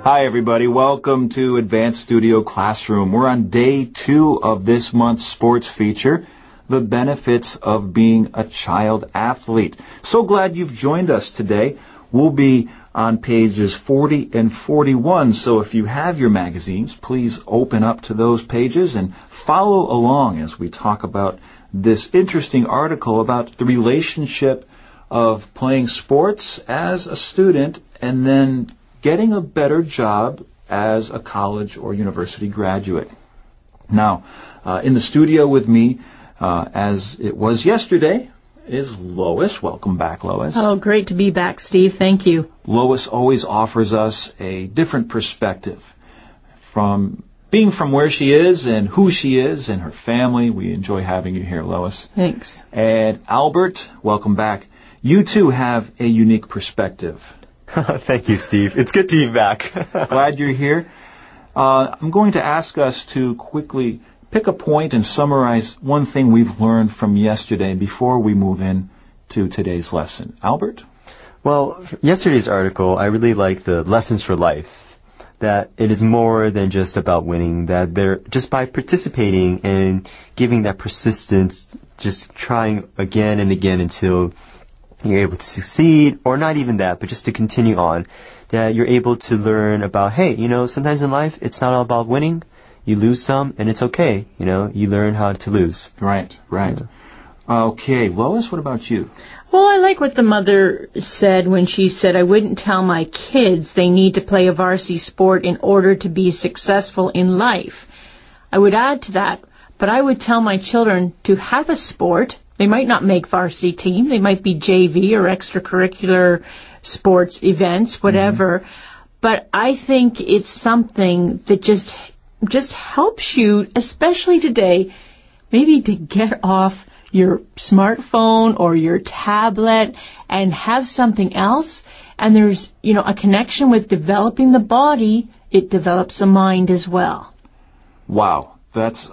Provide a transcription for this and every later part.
Hi, everybody. Welcome to Advanced Studio Classroom. We're on day 2 of this month's sports feature, The Benefits of Being a Child Athlete. So glad you've joined us today. We'll be on pages 40 and 41, so if you have your magazines, please open up to those pages and follow along as we talk about this interesting article about the relationship of playing sports as a student and then getting a better job as a college or university graduate. Now, in the studio with me, as it was yesterday, is Lois. Welcome back, Lois. Oh, great to be back, Steve. Thank you. Lois always offers us a different perspective from being from where she is and who she is and her family. We enjoy having you here, Lois. Thanks. And Albert, welcome back. You too have a unique perspective. Thank you, Steve. It's good to be back. Glad you're here. I'm going to ask us to quickly pick a point and summarize one thing we've learned from yesterday before we move in to today's lesson. Albert? Well, yesterday's article, I really like the lessons for life. That it is more than just about winning, that they're just by participating and giving that persistence, just trying again and again until you're able to succeed, or not even that, but just to continue on, that you're able to learn about, hey, sometimes in life, it's not all about winning. You lose some, and it's okay. You learn how to lose. Right. Yeah. Okay, Lois, what about you? Well, I like what the mother said when she said, I wouldn't tell my kids they need to play a varsity sport in order to be successful in life. I would add to that, but I would tell my children to have a sport. They might not make varsity team. They might be JV or extracurricular sports events, whatever. But I think it's something that just helps you, especially today, maybe to get off your smartphone or your tablet and have something else. And there's, a connection with developing the body. It develops the mind as well. Wow, that's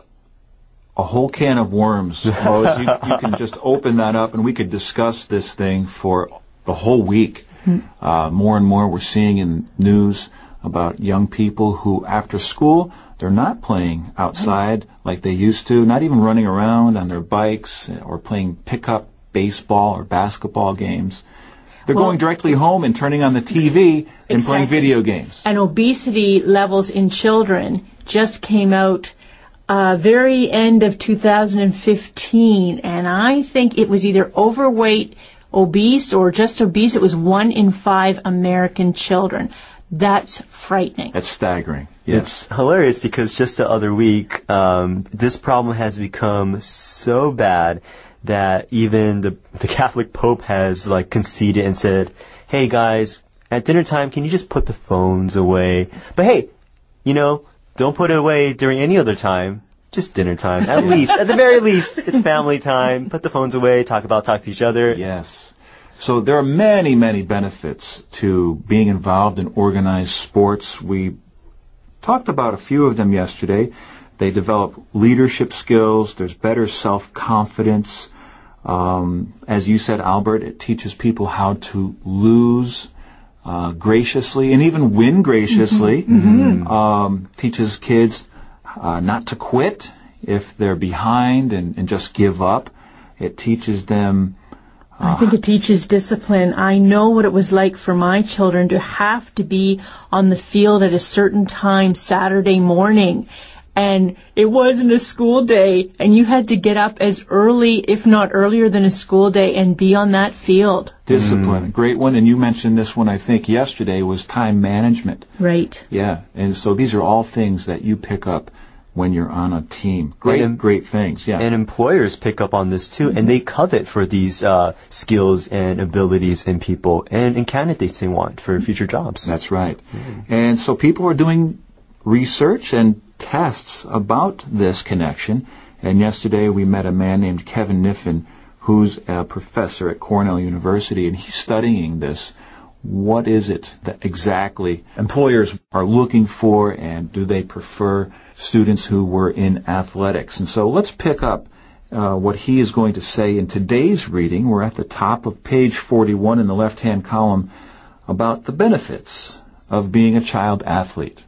a whole can of worms. Lois, you can just open that up and we could discuss this thing for the whole week. More and more we're seeing in news about young people who, after school, they're not playing outside like they used to, not even running around on their bikes or playing pickup baseball or basketball games. They're going directly home and turning on the TV and playing video games. And obesity levels in children just came out very end of 2015, and I think it was either overweight, obese, or just obese. It was 1 in 5 American children. That's frightening. That's staggering. Yes. It's hilarious because just the other week, this problem has become so bad that even the Catholic Pope has conceded and said, hey guys, at dinner time, can you just put the phones away? But hey, don't put it away during any other time. Just dinner time. At the very least, it's family time. Put the phones away, talk to each other. Yes. So there are many, many benefits to being involved in organized sports. We talked about a few of them yesterday. They develop leadership skills. There's better self-confidence. As you said, Albert, it teaches people how to lose graciously and even win graciously. Teaches kids not to quit if they're behind and just give up. It teaches them I think it teaches discipline. I know what it was like for my children to have to be on the field at a certain time Saturday morning. And it wasn't a school day, and you had to get up as early, if not earlier than a school day, and be on that field. Discipline, great one. And you mentioned this one, I think, yesterday, was time management. Right. Yeah, and so these are all things that you pick up when you're on a team. Great things, yeah. And employers pick up on this too, and they covet for these skills and abilities in people and in candidates they want for future jobs. That's right. And so people are doing research and tests about this connection. And yesterday we met a man named Kevin Niffen, who's a professor at Cornell University, and he's studying this. What is it that exactly employers are looking for, and do they prefer students who were in athletics? And so let's pick up what he is going to say in today's reading. We're at the top of page 41 in the left-hand column about the benefits of being a child athlete.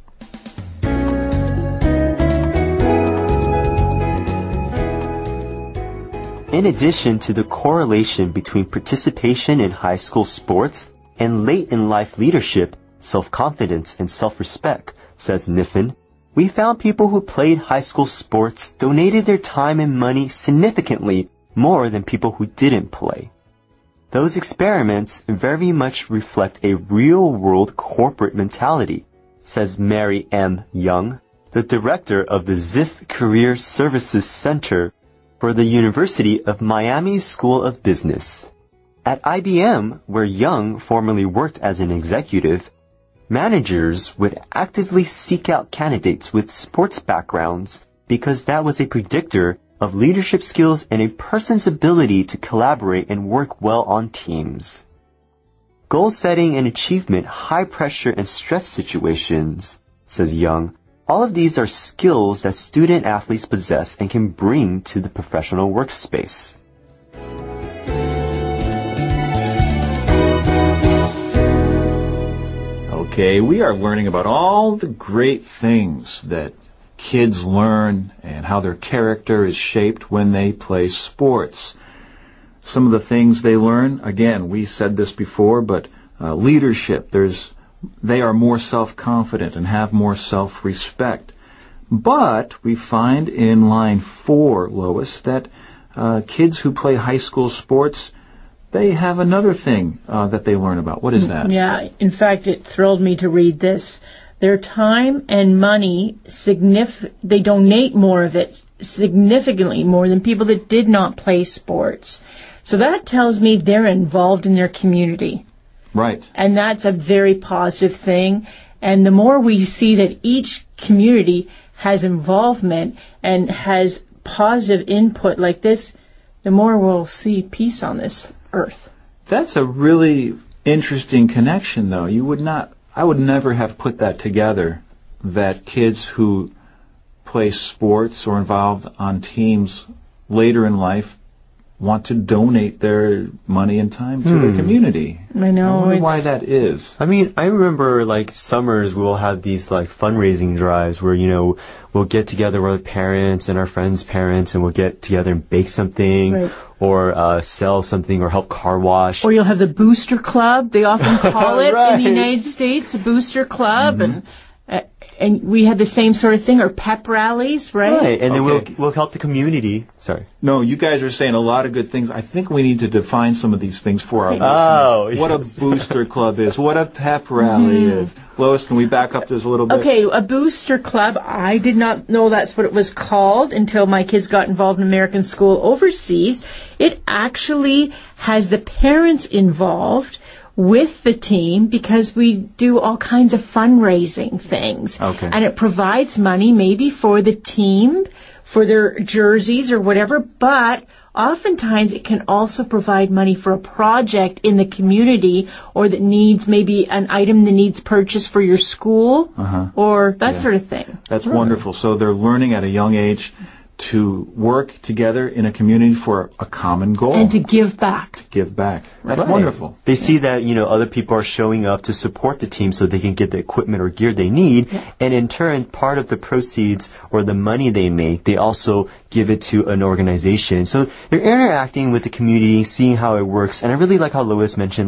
In addition to the correlation between participation in high school sports and late-in-life leadership, self-confidence, and self-respect, says Niffen, we found people who played high school sports donated their time and money significantly more than people who didn't play. Those experiments very much reflect a real-world corporate mentality, says Mary M. Young, the director of the Ziff Career Services Center for the University of Miami School of Business. At IBM, where Young formerly worked as an executive, managers would actively seek out candidates with sports backgrounds because that was a predictor of leadership skills and a person's ability to collaborate and work well on teams. Goal setting and achievement, high pressure and stress situations, says Young, all of these are skills that student athletes possess and can bring to the professional workspace. Okay, we are learning about all the great things that kids learn and how their character is shaped when they play sports. Some of the things they learn, again, we said this before, but leadership, they are more self-confident and have more self-respect. But we find in line 4, Lois, that kids who play high school sports, they have another thing that they learn about. What is that? Yeah, in fact, it thrilled me to read this. Their time and money, they donate more of it, significantly more than people that did not play sports. So that tells me they're involved in their community. Right. And that's a very positive thing. And the more we see that each community has involvement and has positive input like this, the more we'll see peace on this earth. That's a really interesting connection, though. I would never have put that together, that kids who play sports or involved on teams later in life want to donate their money and time to their community. I know. I wonder why that is. I mean, I remember summers we'll have these fundraising drives where, we'll get together with our parents and our friends' parents and we'll get together and bake something. Right. Or sell something or help car wash. Or you'll have the booster club, they often call it right. in the United States, a booster club, and we had the same sort of thing, or pep rallies, right? Right, and then Okay. we'll help the community. Sorry. No, you guys are saying a lot of good things. I think we need to define some of these things for our listeners. Oh, yes. What a booster club is, what a pep rally is. Lois, can we back up this a little bit? Okay, a booster club, I did not know that's what it was called until my kids got involved in American School overseas. It actually has the parents involved with the team because we do all kinds of fundraising things. Okay. And it provides money maybe for the team, for their jerseys or whatever, but oftentimes it can also provide money for a project in the community or that needs maybe an item that needs purchase for your school or that sort of thing. That's wonderful. So they're learning at a young age to work together in a community for a common goal. And to give back. Give back. That's Right. wonderful. They see that, other people are showing up to support the team so they can get the equipment or gear they need. Yeah. And in turn, part of the proceeds or the money they make, they also give it to an organization. So they're interacting with the community, seeing how it works. And I really like how Lois mentioned,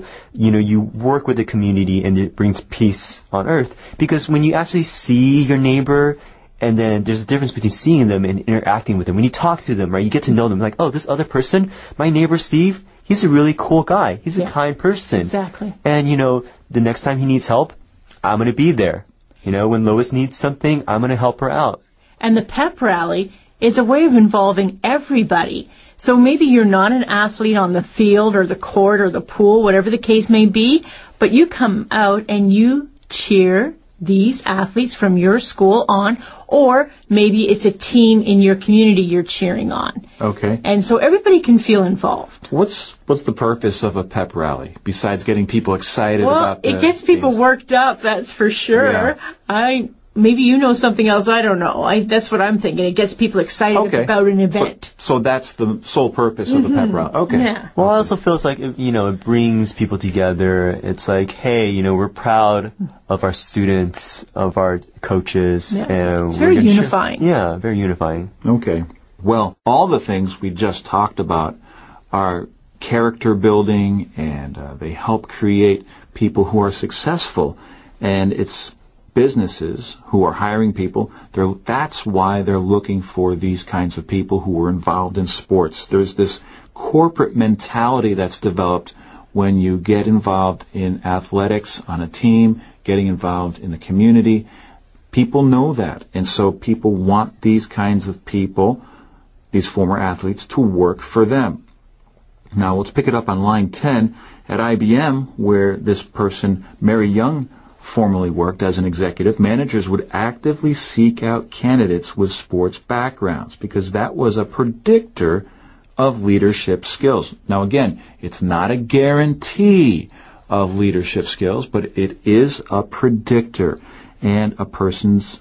you work with the community and it brings peace on earth. Because when you actually see your neighbor, and then there's a difference between seeing them and interacting with them. When you talk to them, right, you get to know them. This other person, my neighbor Steve, he's a really cool guy. He's a kind person. Exactly. And, the next time he needs help, I'm going to be there. When Lois needs something, I'm going to help her out. And the pep rally is a way of involving everybody. So maybe you're not an athlete on the field or the court or the pool, whatever the case may be, but you come out and you cheer these athletes from your school on, or maybe it's a team in your community you're cheering on. Okay. And so everybody can feel involved. What's the purpose of a pep rally besides getting people excited about Well, it gets people worked up, that's for sure. Yeah. I maybe you know something else I don't know. That's what I'm thinking. It gets people excited about an event. So that's the sole purpose of the pep rally. Okay. Yeah. Well, it also feels like, it brings people together. It's like, hey, we're proud of our students, of our coaches. Yeah. And it's very unifying. Yeah, very unifying. Okay. Well, all the things we just talked about are character building, and they help create people who are successful. And it's businesses who are hiring people. That's why they're looking for these kinds of people who are involved in sports. There's this corporate mentality that's developed when you get involved in athletics on a team, getting involved in the community. People know that. And so people want these kinds of people, these former athletes, to work for them. Now, let's pick it up on line 10 at IBM, where this person, Mary Young, formerly worked as an executive. Managers would actively seek out candidates with sports backgrounds because that was a predictor of leadership skills. Now, again, it's not a guarantee of leadership skills, but it is a predictor and of a person's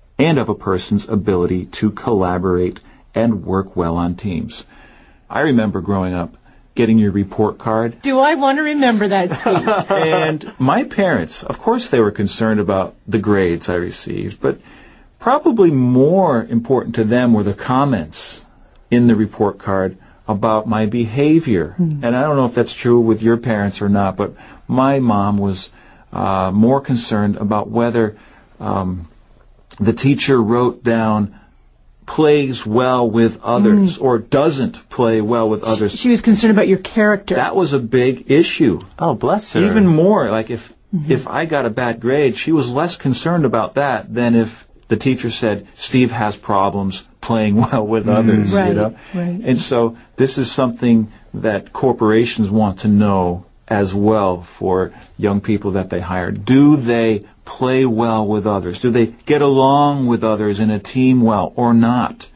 ability to collaborate and work well on teams. I remember growing up getting your report card. Do I want to remember that, Steve? And my parents, of course, they were concerned about the grades I received, but probably more important to them were the comments in the report card about my behavior. And I don't know if that's true with your parents or not, but my mom was more concerned about whether the teacher wrote down plays well with others or doesn't play well with others. She was concerned about your character. That was a big issue. Oh, bless her. Even more, like if I got a bad grade, she was less concerned about that than if the teacher said, Steve has problems playing well with others, Right. And so this is something that corporations want to know as well for young people that they hire. Do they play well with others? Do they get along with others in a team well or not?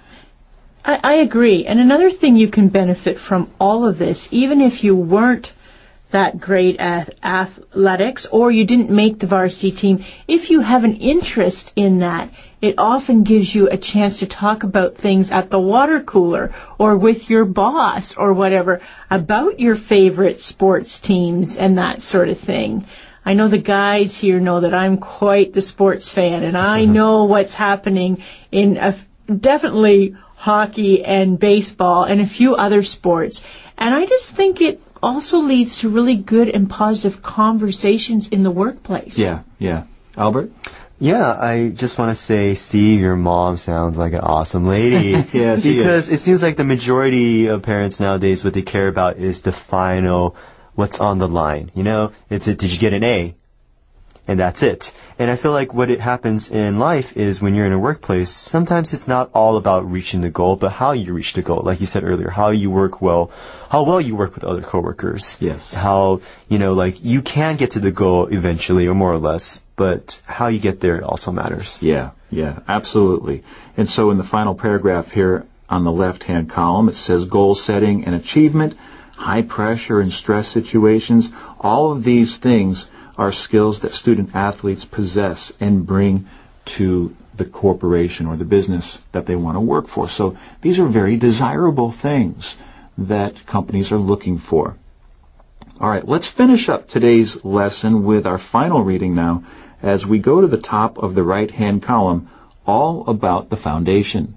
I agree. And another thing you can benefit from all of this, even if you weren't that great at athletics or you didn't make the varsity team, if you have an interest in that, it often gives you a chance to talk about things at the water cooler or with your boss or whatever about your favorite sports teams and that sort of thing. I know the guys here know that I'm quite the sports fan, and I know what's happening in definitely hockey and baseball and a few other sports. And I just think it also leads to really good and positive conversations in the workplace. Yeah. Albert? Yeah, I just want to say, Steve, your mom sounds like an awesome lady. Yeah, she because it seems like the majority of parents nowadays, what they care about is the final, what's on the line. Did you get an A? And that's it. And I feel like what it happens in life is when you're in a workplace, sometimes it's not all about reaching the goal, but how you reach the goal. Like you said earlier, how you work well, how well you work with other coworkers. Yes. How, you can get to the goal eventually, or more or less, but how you get there also matters. Yeah, absolutely. And so in the final paragraph here on the left-hand column, it says goal setting and achievement, high pressure and stress situations. All of these things are skills that student athletes possess and bring to the corporation or the business that they want to work for. So these are very desirable things that companies are looking for. All right, let's finish up today's lesson with our final reading now as we go to the top of the right-hand column, all about the foundation.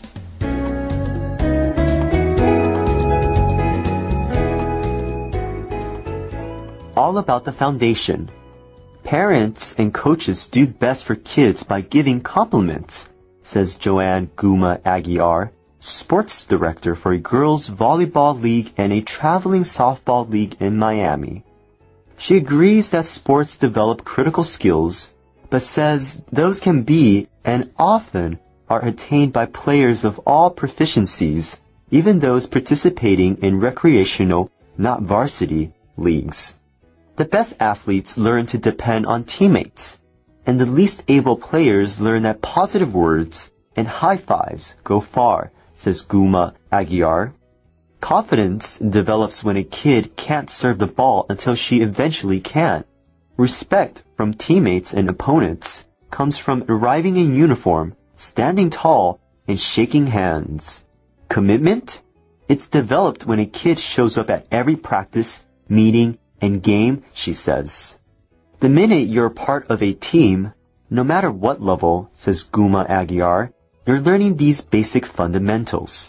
All about the foundation. Parents and coaches do best for kids by giving compliments, says Joanne Guma Aguiar, sports director for a girls' volleyball league and a traveling softball league in Miami. She agrees that sports develop critical skills, but says those can be and often are attained by players of all proficiencies, even those participating in recreational, not varsity, leagues. The best athletes learn to depend on teammates, and the least able players learn that positive words and high fives go far, says Guma Aguiar. Confidence develops when a kid can't serve the ball until she eventually can. Respect from teammates and opponents comes from arriving in uniform, standing tall, and shaking hands. Commitment? It's developed when a kid shows up at every practice, meeting, and game, she says. The minute you're part of a team, no matter what level, says Guma Aguiar, you're learning these basic fundamentals.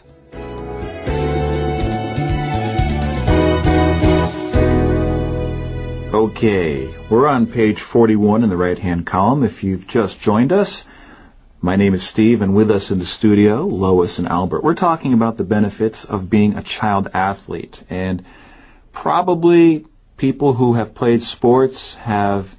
Okay, we're on page 41 in the right-hand column. If you've just joined us, my name is Steve, and with us in the studio, Lois and Albert. We're talking about the benefits of being a child athlete. And probably people who have played sports have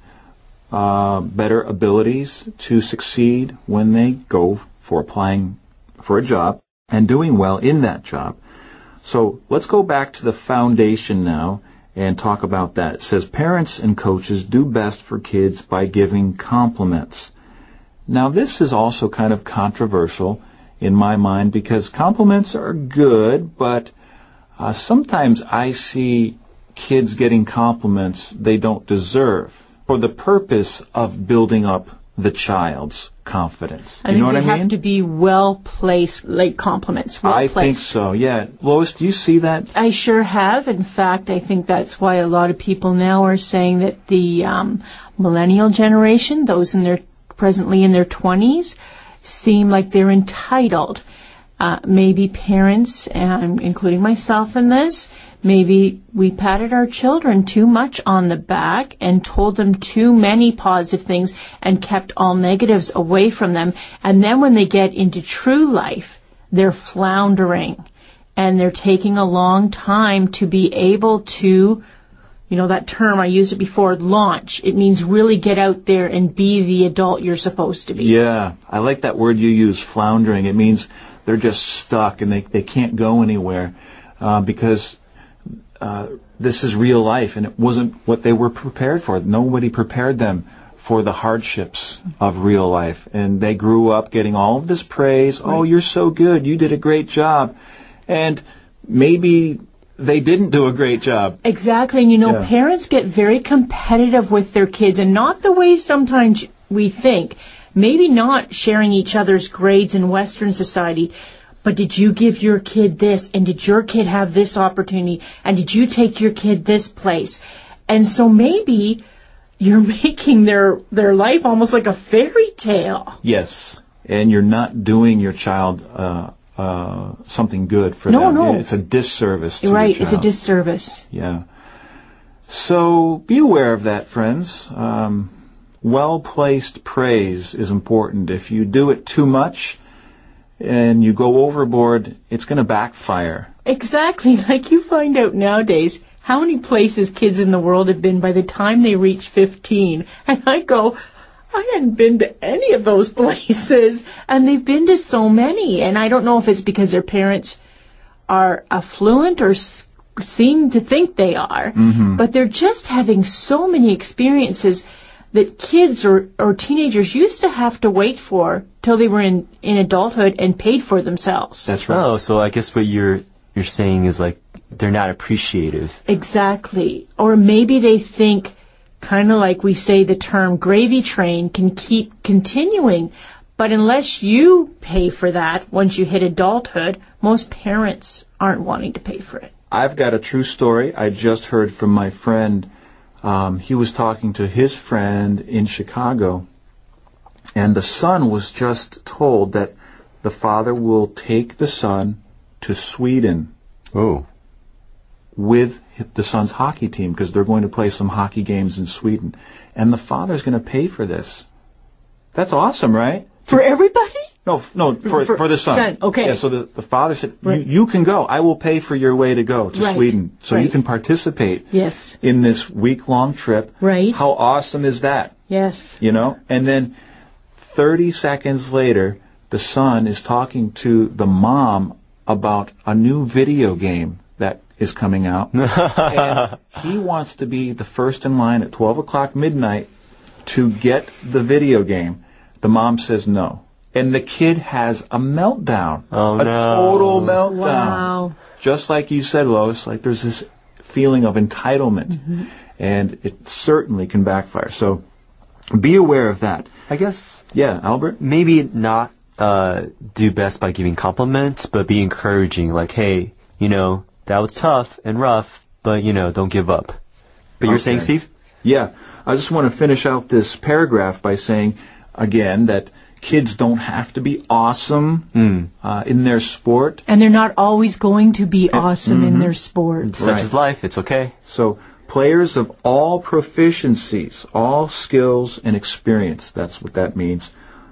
better abilities to succeed when they go for applying for a job and doing well in that job. So let's go back to the foundation now and talk about that. It says parents and coaches do best for kids by giving compliments. Now this is also kind of controversial in my mind because compliments are good, but sometimes I see kids getting compliments they don't deserve for the purpose of building up the child's confidence. You know what I mean? They have to be well-placed, like compliments. I think so, yeah. Lois, do you see that? I sure have. In fact, I think that's why a lot of people now are saying that the millennial generation, those presently in their 20s, seem like they're entitled. Maybe parents, including myself in this, maybe we patted our children too much on the back and told them too many positive things and kept all negatives away from them. And then when they get into true life, they're floundering and they're taking a long time to be able to, you know, that term, I used it before, launch. It means really get out there and be the adult you're supposed to be. Yeah, I like that word you use, floundering. It means they're just stuck and they can't go anywhere because this is real life and it wasn't what they were prepared for. Nobody prepared them for the hardships of real life. And they grew up getting all of this praise. Right. Oh, you're so good. You did a great job. And maybe they didn't do a great job. Exactly. And, you know, parents get very competitive with their kids, and not the way sometimes we think. Maybe not sharing each other's grades in Western society, but did you give your kid this, and did your kid have this opportunity, and did you take your kid this place? And so maybe you're making their life almost like a fairy tale. Yes, and you're not doing your child something good for them. No. It's a disservice to right, your child. It's a disservice. Yeah. So be aware of that, friends. Well-placed praise is important. If you do it too much and you go overboard, it's going to backfire. Exactly. Like you find out nowadays how many places kids in the world have been by the time they reach 15. And I go, I hadn't been to any of those places. And they've been to so many. And I don't know if it's because their parents are affluent or seem to think they are. Mm-hmm. But they're just having so many experiences that kids or teenagers used to have to wait for till they were in adulthood and paid for themselves. That's right. Oh, so I guess what you're saying is like they're not appreciative. Exactly. Or maybe they think, kind of like we say the term gravy train can keep continuing. But unless you pay for that once you hit adulthood, most parents aren't wanting to pay for it. I've got a true story I just heard from my friend. He was talking to his friend in Chicago, and the son was just told that the father will take the son to Sweden with the son's hockey team because they're going to play some hockey games in Sweden. And the father's going to pay for this. That's awesome, right? For everybody? No, for the son. Okay. Yeah, so the father said, right. you can go. I will pay for your way to go to Sweden. So you can participate in this week-long trip. Right. How awesome is that? Yes. You know? And then 30 seconds later, the son is talking to the mom about a new video game that is coming out. And he wants to be the first in line at 12 o'clock midnight to get the video game. The mom says no. And the kid has a meltdown. Oh, a total meltdown. Wow. Just like you said, Lois, like there's this feeling of entitlement. Mm-hmm. And it certainly can backfire. So be aware of that. I guess. Yeah, Albert? Maybe not do best by giving compliments, but be encouraging. Like, hey, that was tough and rough, but, don't give up. But you're saying, Steve? Yeah. I just want to finish out this paragraph by saying, again, that kids don't have to be awesome in their sport. And they're not always going to be awesome in their sport. Such is life. It's okay. So players of all proficiencies, all skills and experience, that's what that means,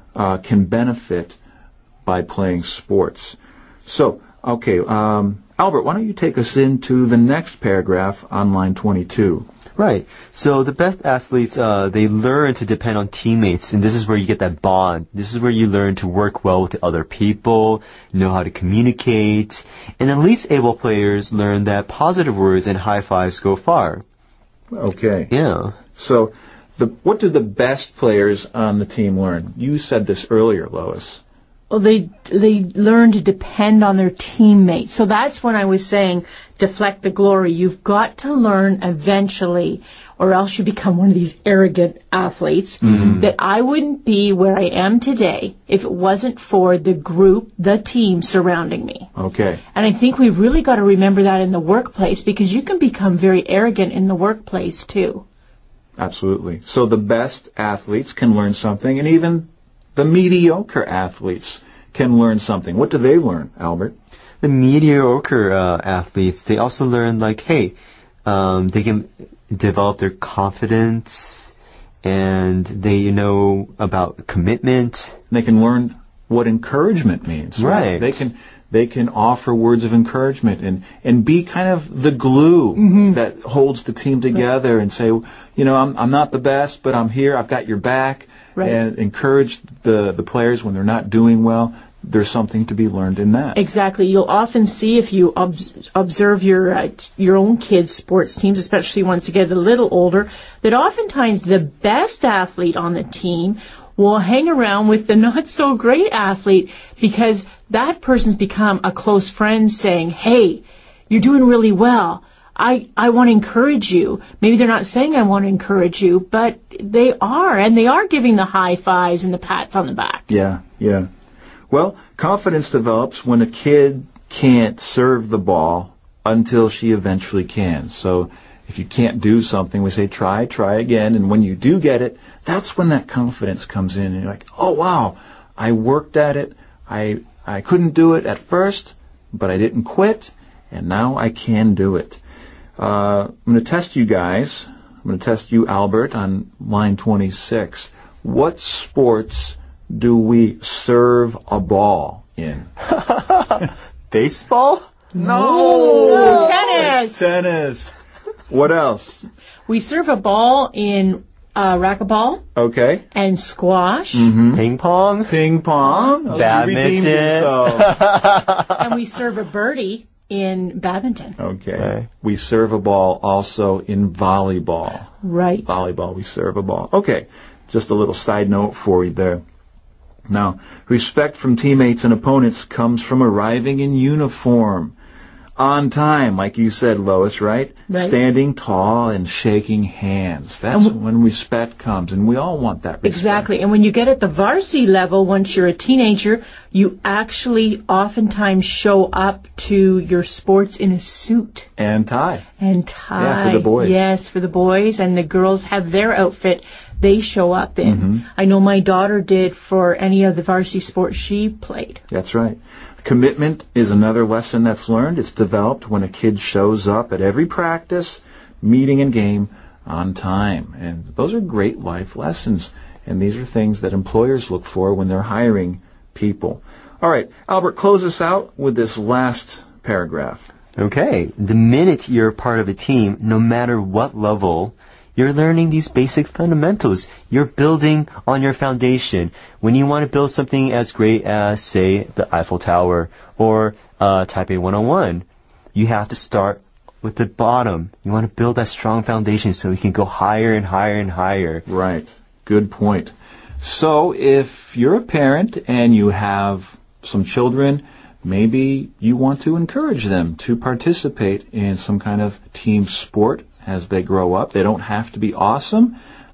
can benefit by playing sports. So, okay, Albert, why don't you take us into the next paragraph on line 22? Right. So the best athletes, they learn to depend on teammates, and this is where you get that bond. This is where you learn to work well with other people, know how to communicate, and the least able players learn that positive words and high fives go far. Okay. Yeah. So what do the best players on the team learn? You said this earlier, Lois. Well, they learn to depend on their teammates. So that's when I was saying deflect the glory. You've got to learn eventually, or else you become one of these arrogant athletes, that I wouldn't be where I am today if it wasn't for the group, the team surrounding me. Okay. And I think we really got to remember that in the workplace, because you can become very arrogant in the workplace too. Absolutely. So the best athletes can learn something, and even the mediocre athletes can learn something. What do they learn, Albert? The mediocre athletes, they also learn, like, hey, they can develop their confidence, and they know about commitment. They can learn what encouragement means. Right. They can offer words of encouragement and be kind of the glue that holds the team together and say, I'm not the best, but I'm here. I've got your back. Right. And encourage the players when they're not doing well. There's something to be learned in that. Exactly. You'll often see, if you observe your own kids' sports teams, especially once you get a little older, that oftentimes the best athlete on the team will hang around with the not-so-great athlete, because that person's become a close friend saying, hey, you're doing really well. I want to encourage you. Maybe they're not saying I want to encourage you, but they are, and they are giving the high fives and the pats on the back. Yeah. Well, confidence develops when a kid can't serve the ball until she eventually can. So if you can't do something, we say try again, and when you do get it, that's when that confidence comes in, and you're like, oh wow, I worked at it. I couldn't do it at first, but I didn't quit, and now I can do it. I'm going to test you guys. I'm going to test you, Albert, on line 26. What sports do we serve a ball in? Baseball? No! Tennis! Tennis. What else? We serve a ball in racquetball. Okay. And squash. Ping pong? Ping pong. Badminton. And we serve a birdie in badminton. Okay. We serve a ball also in volleyball. Right. Volleyball, we serve a ball. Okay. Just a little side note for you there. Now, respect from teammates and opponents comes from arriving in uniform. On time, like you said, Lois, right? Standing tall and shaking hands. That's when respect comes, and we all want that respect. Exactly. And when you get at the varsity level, once you're a teenager, you actually oftentimes show up to your sports in a suit. And tie. And tie. Yeah, for the boys. Yes, for the boys. And the girls have their outfit they show up in. I know my daughter did for any of the varsity sports she played. That's right. Commitment is another lesson that's learned. It's developed when a kid shows up at every practice, meeting, and game on time. And those are great life lessons. And these are things that employers look for when they're hiring people. All right, Albert, close us out with this last paragraph. Okay. The minute you're part of a team, no matter what level, you're learning these basic fundamentals. You're building on your foundation. When you want to build something as great as, say, the Eiffel Tower or Taipei 101, you have to start with the bottom. You want to build that strong foundation so you can go higher and higher and higher. Right. Good point. So if you're a parent and you have some children, maybe you want to encourage them to participate in some kind of team sport as they grow up. They don't have to be awesome.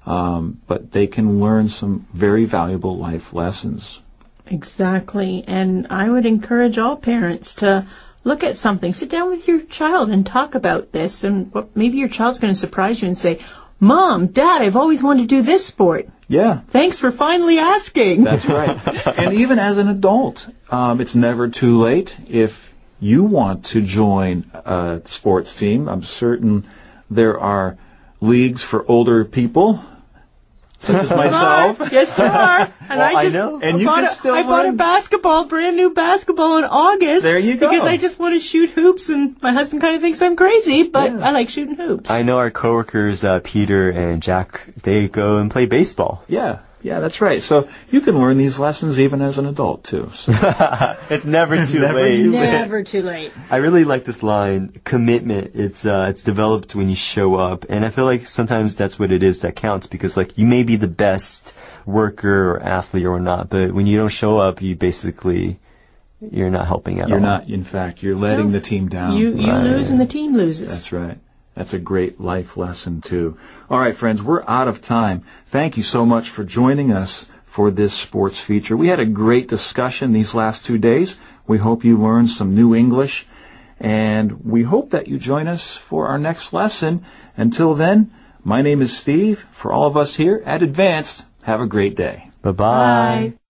but they can learn some very valuable life lessons. Exactly. And I would encourage all parents to look at something. Sit down with your child and talk about this. And maybe your child's going to surprise you and say, Mom, Dad, I've always wanted to do this sport. Yeah. Thanks for finally asking. That's right. And even as an adult, it's never too late. If you want to join a sports team, I'm certain there are leagues for older people, such as myself. Yes, there are. And well, I know. And you can still I bought a basketball, brand new basketball in August. There you go. Because I just want to shoot hoops, and my husband kind of thinks I'm crazy, but I like shooting hoops. I know our coworkers, Peter and Jack, they go and play baseball. Yeah, that's right. So you can learn these lessons even as an adult, too. So. It's never too Never late. too late. Never too late. I really like this line, commitment. It's developed when you show up. And I feel like sometimes that's what it is that counts, because like you may be the best worker or athlete or not, but when you don't show up, you're not helping at all. You're not, in fact, you're letting the team down. You lose and the team loses. That's right. That's a great life lesson, too. All right, friends, we're out of time. Thank you so much for joining us for this sports feature. We had a great discussion these last 2 days. We hope you learned some new English, and we hope that you join us for our next lesson. Until then, my name is Steve. For all of us here at Advanced, have a great day. Bye-bye. Bye.